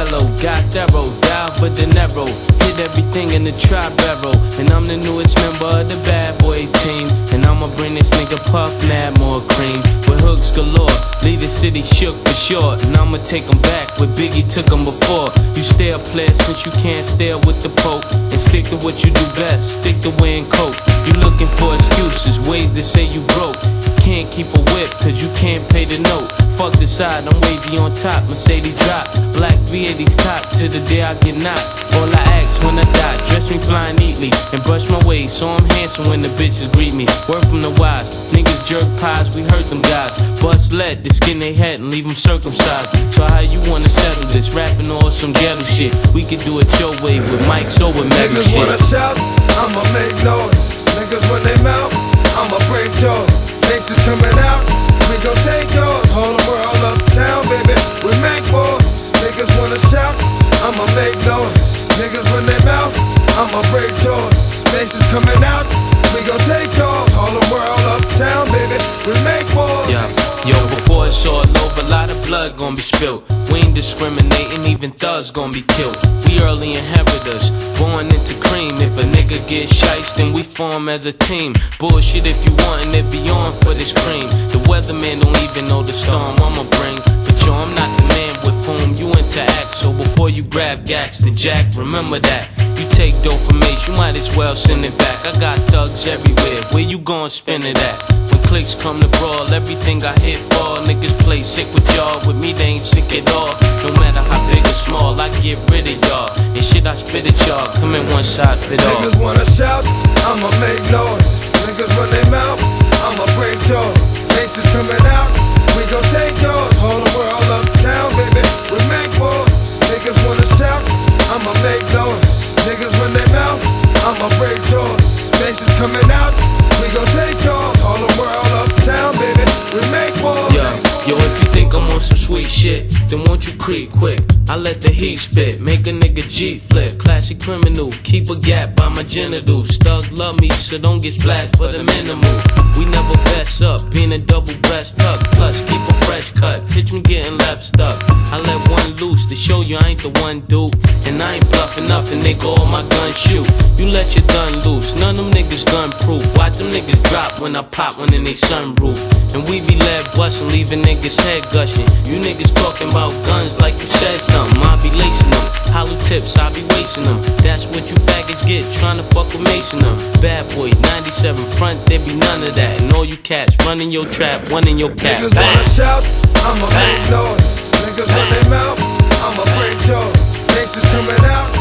fellow, got thorough, dive with the narrow, hit everything in the tri-barrel. And I'm the newest member of the bad boy team, and I'ma bring this nigga Puff mad more cream. With hooks galore, leave the city shook for sure. And I'ma take him back where Biggie took him before. You stay a player since you can't stay with the Pope, and stick to what you do best, stick to wearing coat. You looking for excuses, ways to say you broke. Can't keep a whip cause you can't pay the note. Fuck the side, I'm wavy on top, Mercedes drop. Black V80's cop to the day I get knocked. All I ask when I die, dress me fly neatly and brush my waist so I'm handsome when the bitches greet me. Word from the wise, niggas jerk pies, we hurt them guys. Bust lead, they skin they head and leave them circumcised. So how you wanna settle this? Rapping all some ghetto shit. We could do it your way with mics or with metal shit. Niggas wanna shout, I'ma make noise. Niggas when they mouth, I'ma break jaws. Nations coming out, we gon' take yours. Whole world uptown, baby, we make wars. Niggas wanna shout, I'ma make noise. Niggas when they mouth, I'ma break jaws. Nations coming out, we gon' take yours. Whole world uptown, baby, we make wars. Yeah. Yo, before it's all over, a lot of blood gon' be spilled. We ain't discriminating, even thugs gon' be killed. We early inheritors, born into cream. If a nigga get shiced, then we form as a team. Bullshit if you wantin' it, be on for this cream. The weatherman don't even know the storm I'ma bring. But yo, I'm not the man with whom you interact. So before you grab gats the jack, remember that. You take dough from Ace, you might as well send it back. I got thugs everywhere, where you gon' spin it at? When clicks come to brawl, everything I hit for. Niggas play sick with y'all, with me they ain't sick at all. No matter how big or small, I get rid of y'all. And shit I spit at y'all, come in one shot fit all. Niggas wanna shout, I'ma make noise. Niggas run their mouth, I'ma break jaws. Nations coming out, we gon' take yours. Whole world uptown, baby, we make wars. Niggas wanna shout, I'ma make noise. Niggas run their mouth, I'ma break jaws. Nations coming out, we gon' take yours. All the world uptown, baby, we make wars. Yo, if you think I'm on some sweet shit, then won't you creep quick? I let the heat spit, make a nigga G flip. Classic criminal, keep a gap by my genitals. Thugs love me, so don't get splashed for the minimal. We never best up, being a double breast tuck. Plus, keep a fresh cut, pitch me getting left stuck. I let one loose to show you I ain't the one dude. And I ain't bluffing nothing, nigga, all my guns shoot. You let your gun loose, none of them niggas gun proof. Watch them niggas drop when I pop one in they sunroof. And we be lead bustin', leaving niggas head gushing. You niggas talking about guns like you said something. I be lacing them, hollow tips, I be wasting them. That's what you faggots get, trying to fuck with Mason them. Bad boy, 97 front, there be none of that. And all you cats running your trap, one in your cap. Niggas wanna shout, I'ma make noise. Niggas run their mouth, I'ma break jaws. Nations coming out,